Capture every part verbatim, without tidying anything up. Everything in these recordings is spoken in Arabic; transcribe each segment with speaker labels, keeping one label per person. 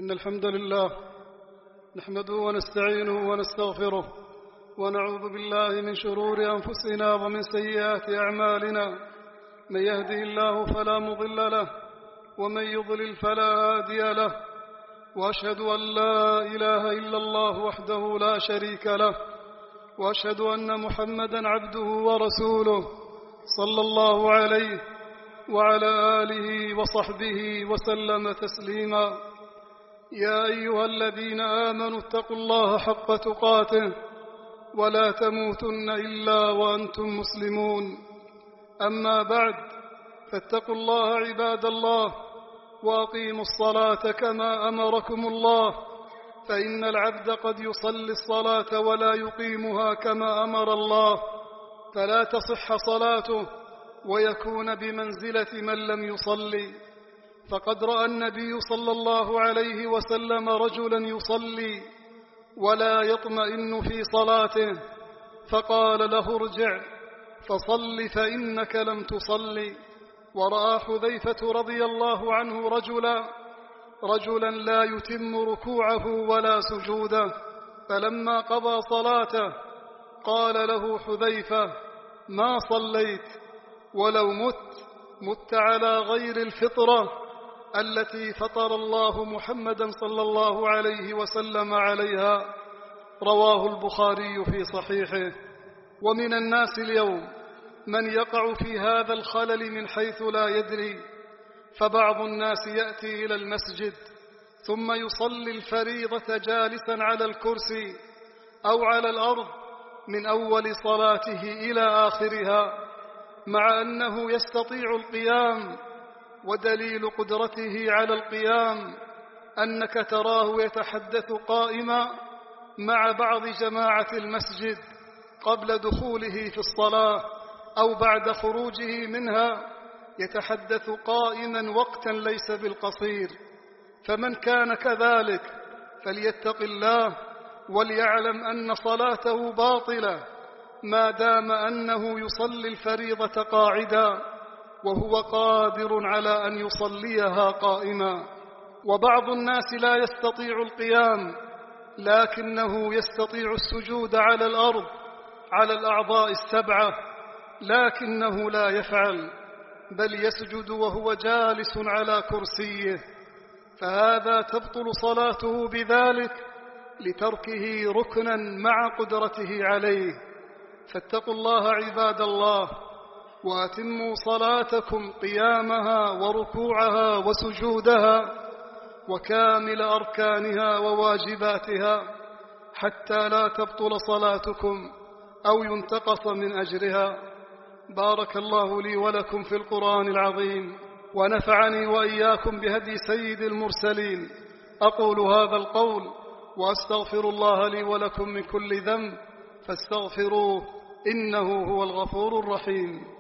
Speaker 1: إن الحمد لله نحمده ونستعينه ونستغفره ونعوذ بالله من شرور أنفسنا ومن سيئات أعمالنا. من يهده الله فلا مضل له ومن يضلل فلا هادي له، وأشهد أن لا إله إلا الله وحده لا شريك له، وأشهد أن محمدا عبده ورسوله صلى الله عليه وعلى آله وصحبه وسلم تسليما. يا أيها الذين آمنوا اتقوا الله حق تقاته ولا تموتن إلا وأنتم مسلمون. أما بعد، فاتقوا الله عباد الله وأقيموا الصلاة كما أمركم الله، فإن العبد قد يصلي الصلاة ولا يقيمها كما أمر الله، فلا تصح صلاته ويكون بمنزلة من لم يصلي. فقد رأى النبي صلى الله عليه وسلم رجلا يصلي ولا يطمئن في صلاته، فقال له ارجع فصل فإنك لم تصلي. ورأى حذيفة رضي الله عنه رجلا رجلا لا يتم ركوعه ولا سجوده، فلما قضى صلاته قال له حذيفة: ما صليت؟ ولو مت مت على غير الفطرة التي فطر الله محمدا صلى الله عليه وسلم عليها. رواه البخاري في صحيحه. ومن الناس اليوم من يقع في هذا الخلل من حيث لا يدري، فبعض الناس يأتي إلى المسجد ثم يصلي الفريضة جالسا على الكرسي أو على الأرض من أول صلاته إلى آخرها، مع أنه يستطيع القيام، ودليل قدرته على القيام أنك تراه يتحدث قائما مع بعض جماعة المسجد قبل دخوله في الصلاة أو بعد خروجه منها، يتحدث قائما وقتا ليس بالقصير. فمن كان كذلك فليتق الله وليعلم أن صلاته باطلة ما دام أنه يصلي الفريضة قاعدا وهو قادر على أن يصليها قائما. وبعض الناس لا يستطيع القيام لكنه يستطيع السجود على الأرض على الأعضاء السبعة، لكنه لا يفعل، بل يسجد وهو جالس على كرسيه، فهذا تبطل صلاته بذلك لتركه ركنا مع قدرته عليه. فاتقوا الله عباد الله وأتموا صلاتكم قيامها وركوعها وسجودها وكامل أركانها وواجباتها، حتى لا تبطل صلاتكم أو ينتقص من أجرها. بارك الله لي ولكم في القرآن العظيم، ونفعني وإياكم بهدي سيد المرسلين. أقول هذا القول وأستغفر الله لي ولكم من كل ذنب، فاستغفروه إنه هو الغفور الرحيم.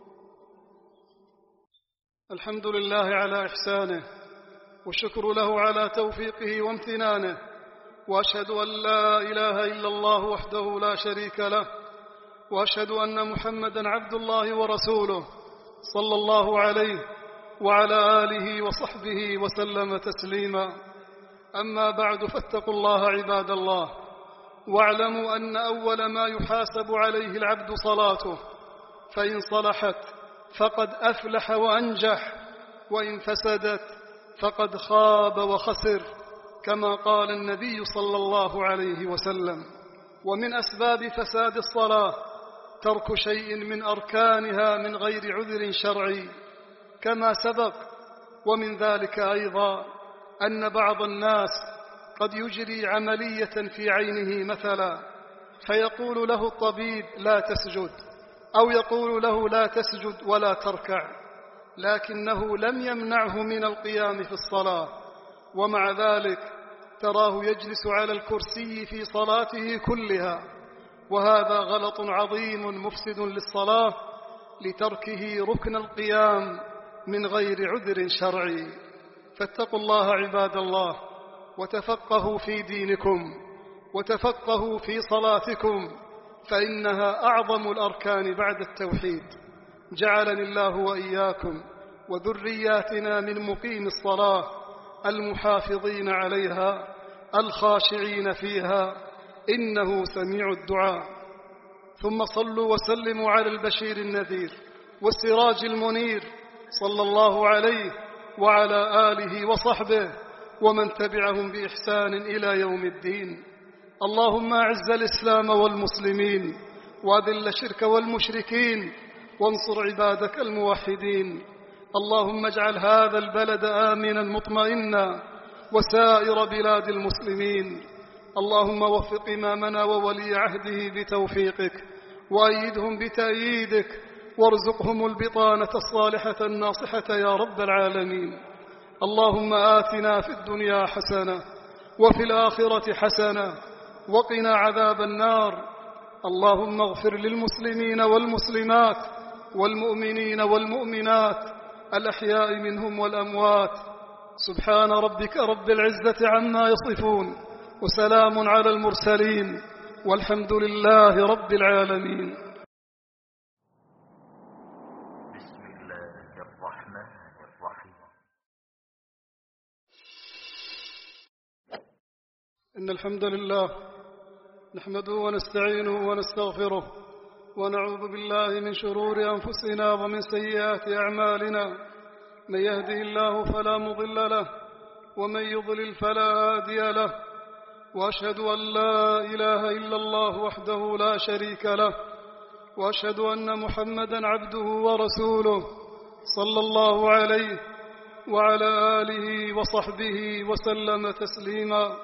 Speaker 1: الحمد لله على إحسانه، والشكر له على توفيقه وامتنانه، وأشهد أن لا إله إلا الله وحده لا شريك له، وأشهد أن محمدا عبد الله ورسوله صلى الله عليه وعلى آله وصحبه وسلم تسليما. أما بعد، فاتقوا الله عباد الله، واعلموا أن أول ما يحاسب عليه العبد صلاته، فإن صلحت فقد أفلح وأنجح، وإن فسدت فقد خاب وخسر، كما قال النبي صلى الله عليه وسلم. ومن أسباب فساد الصلاة ترك شيء من أركانها من غير عذر شرعي كما سبق. ومن ذلك أيضا أن بعض الناس قد يجري عملية في عينه مثلا، فيقول له الطبيب لا تسجد، أو يقول له لا تسجد ولا تركع، لكنه لم يمنعه من القيام في الصلاة، ومع ذلك تراه يجلس على الكرسي في صلاته كلها، وهذا غلط عظيم مفسد للصلاة لتركه ركن القيام من غير عذر شرعي. فاتقوا الله عباد الله وتفقهوا في دينكم وتفقهوا في صلاتكم، فإنها أعظم الأركان بعد التوحيد. جعلني الله وإياكم وذرياتنا من مقيم الصلاة المحافظين عليها الخاشعين فيها، إنه سميع الدعاء. ثم صلوا وسلموا على البشير النذير والسراج المنير صلى الله عليه وعلى آله وصحبه ومن تبعهم بإحسان إلى يوم الدين. اللهم أعز الإسلام والمسلمين وأذل الشرك والمشركين وانصر عبادك الموحدين. اللهم اجعل هذا البلد آمنا مطمئنا وسائر بلاد المسلمين. اللهم وفق إمامنا وولي عهده بتوفيقك وأيدهم بتأييدك وارزقهم البطانة الصالحة الناصحة يا رب العالمين. اللهم آتنا في الدنيا حسنة وفي الآخرة حسنة وقنا عذاب النار. اللهم اغفر للمسلمين والمسلمات والمؤمنين والمؤمنات الأحياء منهم والأموات. سبحان ربك رب العزة عما يصفون وسلام على المرسلين والحمد لله رب العالمين.
Speaker 2: بسم الله الرحمن الرحيم.
Speaker 1: إن الحمد لله نحمده ونستعينه ونستغفره ونعوذ بالله من شرور أنفسنا ومن سيئات أعمالنا. من يهده الله فلا مضل له ومن يضلل فلا هادي له، وأشهد أن لا إله إلا الله وحده لا شريك له، وأشهد أن محمدا عبده ورسوله صلى الله عليه وعلى آله وصحبه وسلم تسليما.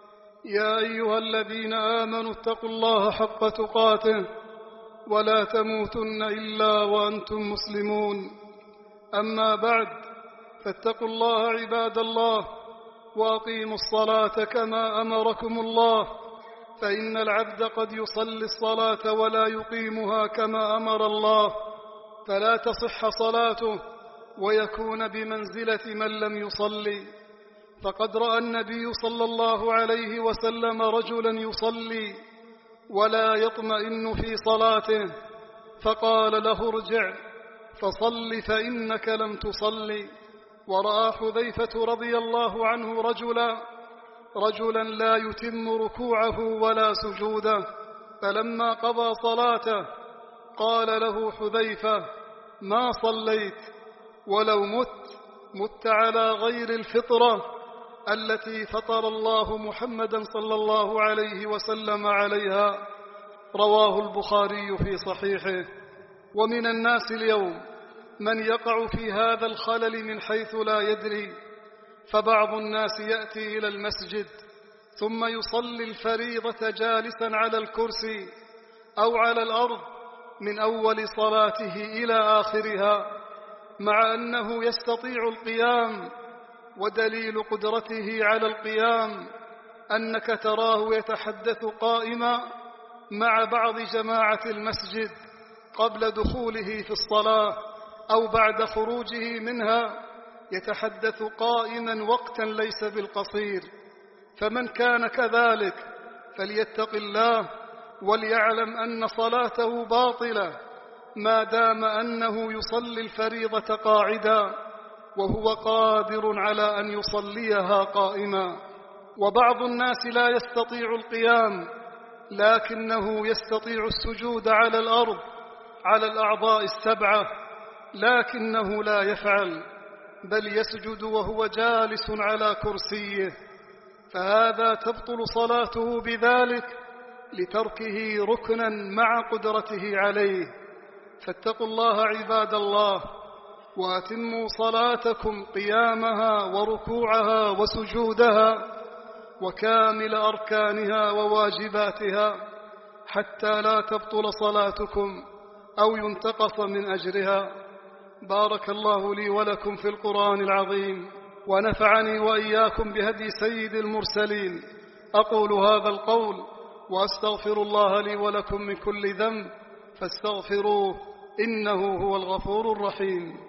Speaker 1: يا أيها الذين آمنوا اتقوا الله حق تقاته ولا تموتن إلا وأنتم مسلمون. أما بعد، فاتقوا الله عباد الله وأقيموا الصلاة كما أمركم الله، فإن العبد قد يصلي الصلاة ولا يقيمها كما أمر الله فلا تصح صلاته ويكون بمنزلة من لم يصلي. فقد رأى النبي صلى الله عليه وسلم رجلا يصلي ولا يطمئن في صلاته فقال له ارجع فصل فإنك لم تصلي. ورأى حذيفة رضي الله عنه رجلا رجلا لا يتم ركوعه ولا سجوده، فلما قضى صلاته قال له حذيفة ما صليت؟ ولو مت مت على غير الفطرة التي فطر الله محمدا صلى الله عليه وسلم عليها. رواه البخاري في صحيحه. ومن الناس اليوم من يقع في هذا الخلل من حيث لا يدري، فبعض الناس يأتي إلى المسجد ثم يصلي الفريضة جالسا على الكرسي أو على الأرض من أول صلاته إلى آخرها، مع أنه يستطيع القيام، ودليل قدرته على القيام أنك تراه يتحدث قائما مع بعض جماعة المسجد قبل دخوله في الصلاة أو بعد خروجه منها، يتحدث قائما وقتا ليس بالقصير. فمن كان كذلك فليتق الله وليعلم أن صلاته باطلة ما دام أنه يصلي الفريضة قاعدا وهو قادر على أن يصليها قائما. وبعض الناس لا يستطيع القيام لكنه يستطيع السجود على الأرض على الأعضاء السبعة، لكنه لا يفعل بل يسجد وهو جالس على كرسيه، فهذا تبطل صلاته بذلك لتركه ركنا مع قدرته عليه. فاتقوا الله عباد الله وأتموا صلاتكم قيامها وركوعها وسجودها وكامل أركانها وواجباتها حتى لا تبطل صلاتكم أو ينتقص من أجرها. بارك الله لي ولكم في القرآن العظيم ونفعني وإياكم بهدي سيد المرسلين. أقول هذا القول وأستغفر الله لي ولكم من كل ذنب فاستغفروه إنه هو الغفور الرحيم.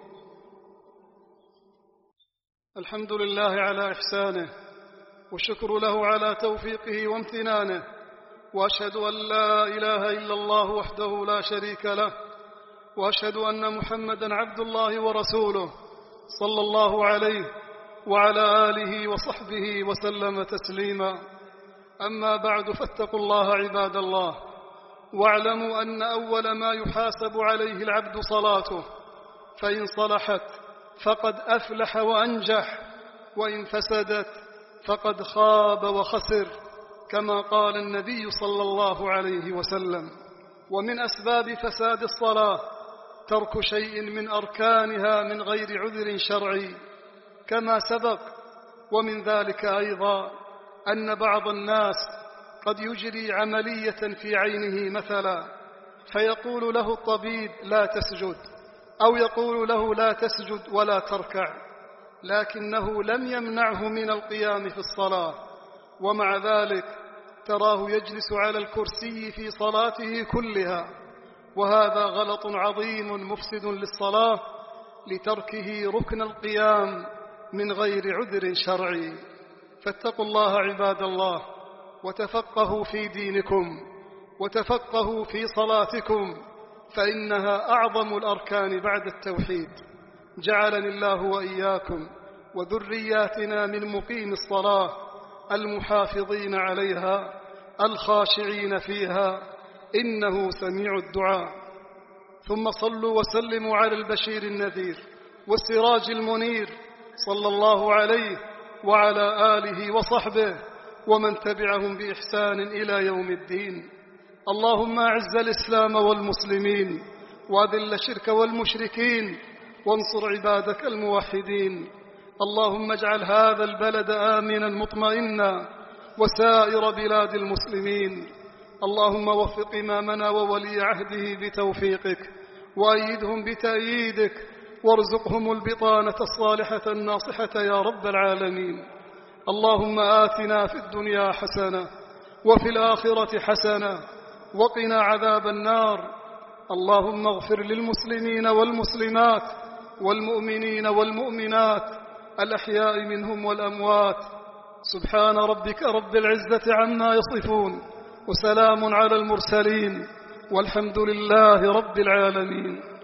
Speaker 1: الحمد لله على إحسانه والشكر له على توفيقه وامتنانه، وأشهد أن لا إله إلا الله وحده لا شريك له، وأشهد أن محمدا عبد الله ورسوله صلى الله عليه وعلى آله وصحبه وسلم تسليما. أما بعد، فاتقوا الله عباد الله، واعلموا أن أول ما يحاسب عليه العبد صلاته، فإن صلحت فقد أفلح وأنجح، وإن فسدت فقد خاب وخسر، كما قال النبي صلى الله عليه وسلم. ومن أسباب فساد الصلاة ترك شيء من أركانها من غير عذر شرعي كما سبق. ومن ذلك أيضا أن بعض الناس قد يجري عملية في عينه مثلا، فيقول له الطبيب لا تسجد، أو يقول له لا تسجد ولا تركع، لكنه لم يمنعه من القيام في الصلاة، ومع ذلك تراه يجلس على الكرسي في صلاته كلها، وهذا غلط عظيم مفسد للصلاة لتركه ركن القيام من غير عذر شرعي. فاتقوا الله عباد الله، وتفقهوا في دينكم، وتفقهوا في صلاتكم، فإنها أعظم الأركان بعد التوحيد. جعلني الله وإياكم وذرياتنا من مقيم الصلاة المحافظين عليها الخاشعين فيها، إنه سميع الدعاء. ثم صلوا وسلموا على البشير النذير والسراج المنير صلى الله عليه وعلى آله وصحبه ومن تبعهم بإحسان إلى يوم الدين. اللهم أعز الإسلام والمسلمين، وأذل الشرك والمشركين، وانصر عبادك الموحدين. اللهم اجعل هذا البلد آمنا مطمئنا، وسائر بلاد المسلمين. اللهم وفق إمامنا وولي عهده بتوفيقك، وأيدهم بتأييدك، وارزقهم البطانة الصالحة الناصحة يا رب العالمين. اللهم آتنا في الدنيا حسنة وفي الآخرة حسنة وقنا عذاب النار. اللهم اغفر للمسلمين والمسلمات والمؤمنين والمؤمنات الأحياء منهم والأموات. سبحان ربك رب العزة عما يصفون، وسلام على المرسلين، والحمد لله رب العالمين.